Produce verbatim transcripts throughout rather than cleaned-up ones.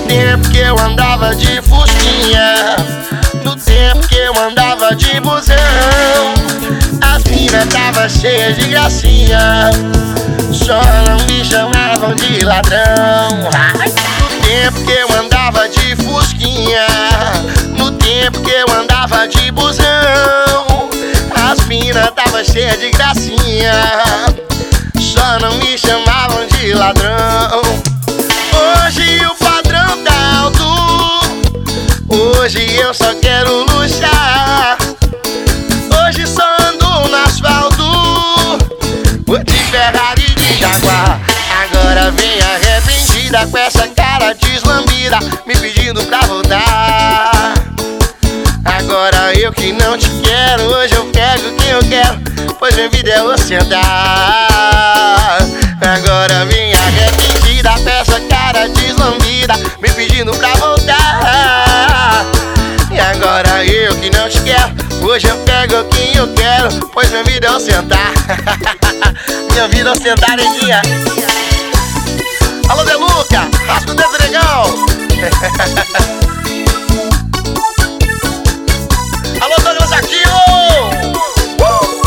tempo que eu andava de fusquinha, no tempo que eu andava de busão, as minas tava cheias de gracinha, só não me chamavam de ladrão. No tempo que eu andava de fusquinha, no tempo que eu andava de busão, as minas tava cheias de gracinha, só não me chamavam de ladrão. Hoje o padrão tá alto, hoje eu só quero luxar, hoje só ando no asfalto, de Ferrari e de Jaguar. Agora vem arrependida com essa cara deslambida, me pedindo pra voltar. Agora eu que não te quero, hoje eu pego quem eu quero, pois minha vida é você andar. Agora vem arrependida com essa cara deslambida, me pedindo pra voltar. E agora eu que não te quero, hoje eu pego quem eu quero, pois minha vida é o sentar. Minha vida é o sentar, neguinha. Alô, Deluca, rasga o dedo, negão. Alô, Douglas Aquino. uh!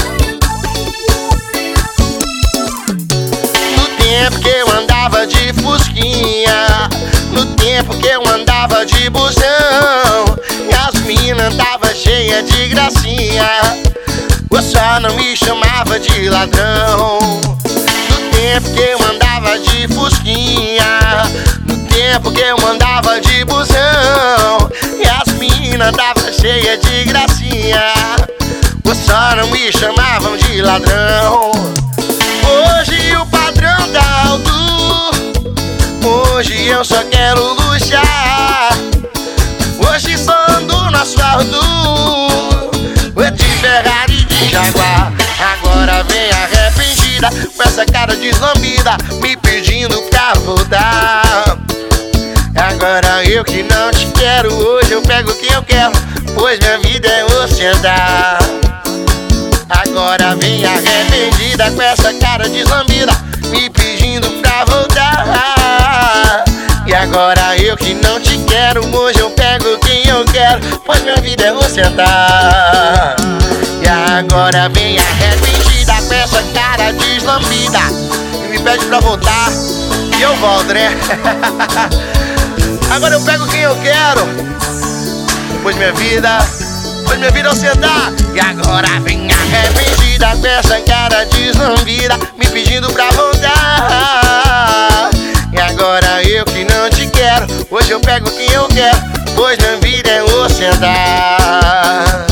No tempo que eu andava de fusquinha, no tempo que eu andava de busão, e as minas tava cheia de gracinha, eu só não me chamava de ladrão. No tempo que eu andava de fusquinha, no tempo que eu andava de busão, e as minas tava cheia de gracinha, eu só não me chamavam de ladrão. Hoje o padrão tá alto, hoje eu só quero luxar, hoje só ando no asfalto, de Ferrari e de Jaguar. Agora vem arrependida com essa cara deslambida, me pedindo pra voltar. Agora eu que não te quero, hoje eu pego quem eu quero, pois minha vida é você andar. Agora vem arrependida com essa cara deslambida, me pedindo pra voltar. E agora eu que não te quero, hoje eu pego quem eu quero, pois minha vida é você andar. E agora vem arrependida com essa cara deslambida, e me pede pra voltar, e eu volto, né? Agora eu pego quem eu quero, pois minha vida, pois minha vida é você andar. E agora vem arrependida com essa cara deslambida, me pedindo pra voltar. E agora eu que não te quero, hoje eu pego quem eu quero, pois minha vida é você andar.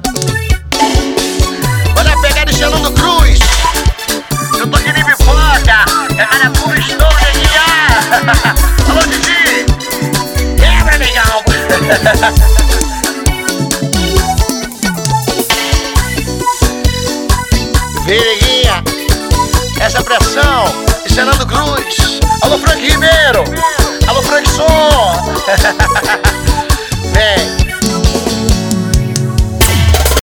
Olha a pegada de Xanando Cruz, eu tô aqui de pipoca, é a pura história de alô, Didi, quebra, negão. Veriguinha, essa pressão de Xanando Cruz. Alô, Frank Ribeiro, alô, Frank Som.